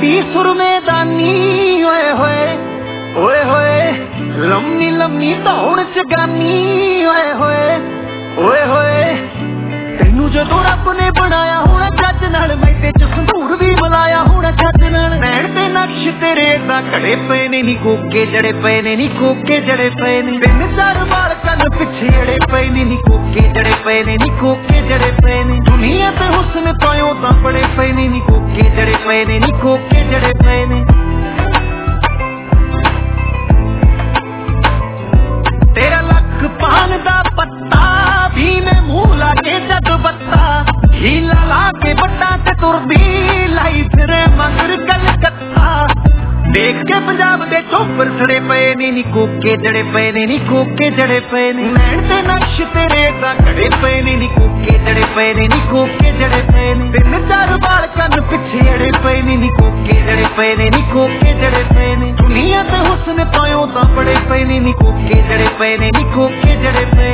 दी सुरमेदानी ओए होए ओए होए लम्मी लम्मी दौड़ च गानी ओए होए ओए होए तेनू जदों रब ने बनाया होना जज नाल मैदे च संदूर भी मिलाया होना जज नाल नैण ते नक्श तेरे दा घड़े पे ने नी कोके जड़े पे ने नी कोके जड़े पे ने तीन चार बाल कन पिछे अड़े पे ने नी कोके जड़े पे ने नी कोके जड़े पे ने दुनिया ते हुस्न तोयों तां बड़े पे ने नी कोके जड़े पे ने नी कोके जड़े पे ने तेरा लख पान दा पत्ता भी मैं मुंह लागे जद बत्ता हीला लाके बट्टा ते तुरदी लाई फिरे मगर कलकत्ता देख के पंजाब दे चोपर सड़े पे नी कोके जड़े पे नी कोके जड़े पे नैण ते नक्श तेरे दा घड़े पे नी कोके जड़े पे नी कोके जड़े पे तीन चार बाल कन पिछे अड़े पे नी कोके जड़े पे नी कोके जड़े पे दुनिया ते हुस्न तोयों तां बड़े पे नी कोके जड़े पे नी कोके जड़े पे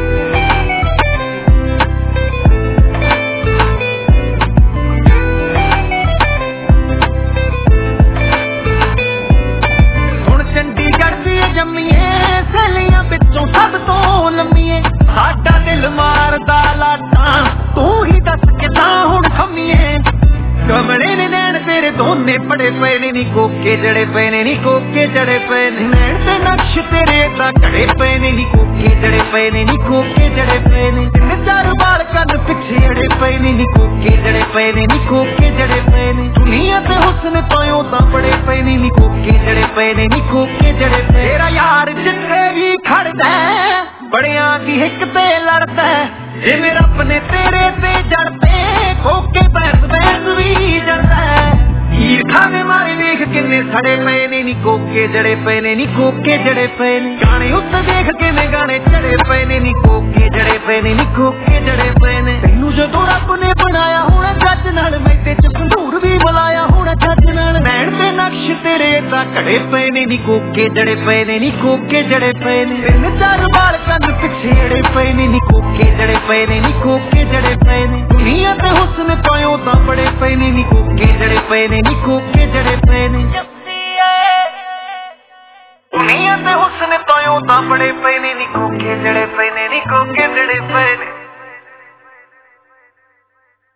सहेलियां बिचों सब तो लम्मीए साडा दिल मारदा लाटां तू ही दस किदां हुण खम्मीए कमले ने नैण तेरे दोने पड़े पे नी कोके जड़े पे नी कोके जड़े पे नैण ते नक्श तेरे दा घड़े पे नी कोके जड़े पे नी कोके जड़े पे तीन चार बाल कन पिछे अड़े पे नी कोके जड़े पे नी कोके जड़े पे दुनिया ते हुस्न तोयों तां बड़े पे नी कोके जड़े पे नी कोके जड़े पे तेरा यार जिथे भी खड़दा बड़ियां दी हिक ते लड़दा जिवें रब ने तेरे ते जड़ते कोके बैस बैस भी जड़दा ईरखा ने मारे देख किन्ने सड़े पे नी कोके जड़े पे नी कोके जड़े पे गाने उत्ते देख किन्ने गाने चढ़े पे नी कोके जड़े पे नी कोके जड़े पे तेनू जदों रब ने बनाया होना जज नाल मैदे च संदूर भी मिलाया होना जज नाल नैण ते नक्श तेरे दा घड़े पे नी कोके जड़े पे नी कोके जड़े पे तीन चार बाल कन पिछे अड़े पे नी कोके जड़े पे नी कोके जड़े पे दुनिया ते हुस्न तोयों तां बड़े पे नी कोके जड़े पे नी कोके जड़े पे दुनिया ते हुस्न तोयों तां बड़े पे नी कोके जड़े पे नी कोके जड़े पे